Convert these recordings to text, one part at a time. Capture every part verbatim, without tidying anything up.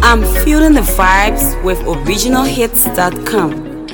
I'm feeling the vibes with original hits dot com.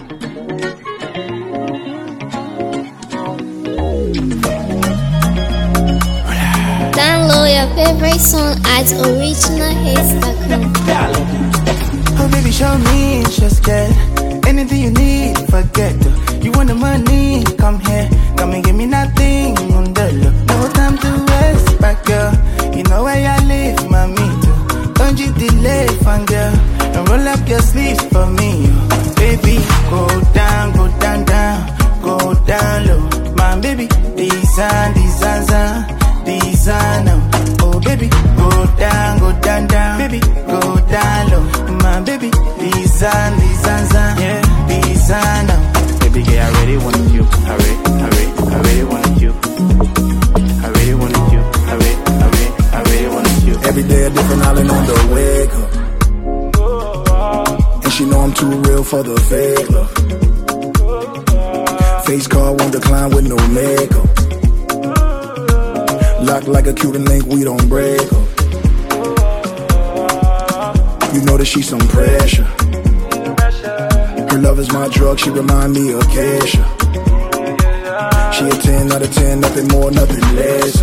Download your favorite song at original hits dot com. Oh baby, show me, just get anything you need, forget. You want the money, come here, come and give me nothing on the look. No time to waste, back girl. You know where I live, mommy. Don't you delay, fun girl, and roll up your sleeves for me, oh. Baby, go down, go down, down, go down low. My baby, design, design, design, oh baby, go down, go down, down, baby, go down low. My baby, design, design, yeah, design, baby, yeah, I really want you, I really, I really, I really want you, I really want you, I really, I really, I really want you. Every day a different island on the wake up, and she know I'm too real for the fake love. Face card won't decline with no makeup. Locked like a Cuban link, we don't break up. You know that she's some pressure. Her love is my drug, she remind me of Keisha. She a ten out of ten, nothing more, nothing less.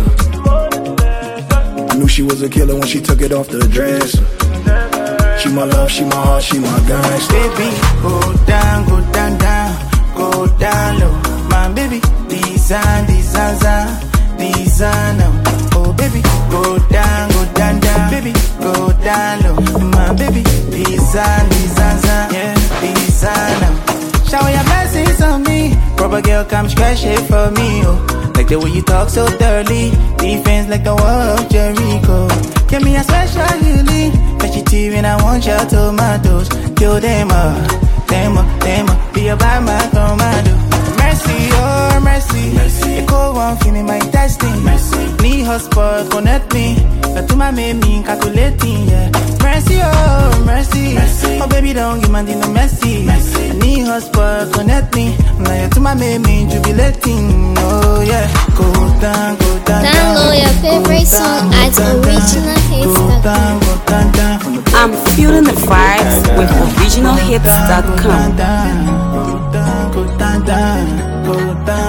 I knew she was a killer when she took it off the dresser. She my love, she my heart, she my gangster. Baby, go down, go down, down, go down low. My baby, design, design, design, oh baby, go down, go down, down, baby, go down low. My baby, design, design, yeah, design. Shower your blessings on me, proper girl, come scratch it for me, oh. Like the way you talk so thoroughly, defense like the wall of Jericho. Give me a special healing, vegetarian when I want your tomatoes. Kill them up, them up, them up, be about my commando. Mercy, oh mercy, mercy. The cold one feeling my testing, mercy. Need hotspot, connect me. Got to my me, calculating, yeah. Mercy, oh mercy, mercy. Oh baby, don't give my no messy, mercy. I need hotspot, connect me. Now to my me, jubilating, oh yeah. Go down, go down, download your favorite song at original hits dot com. Go down, down, down. I'm feeling the vibes with original hits dot com. Go down, go down, go down, go down.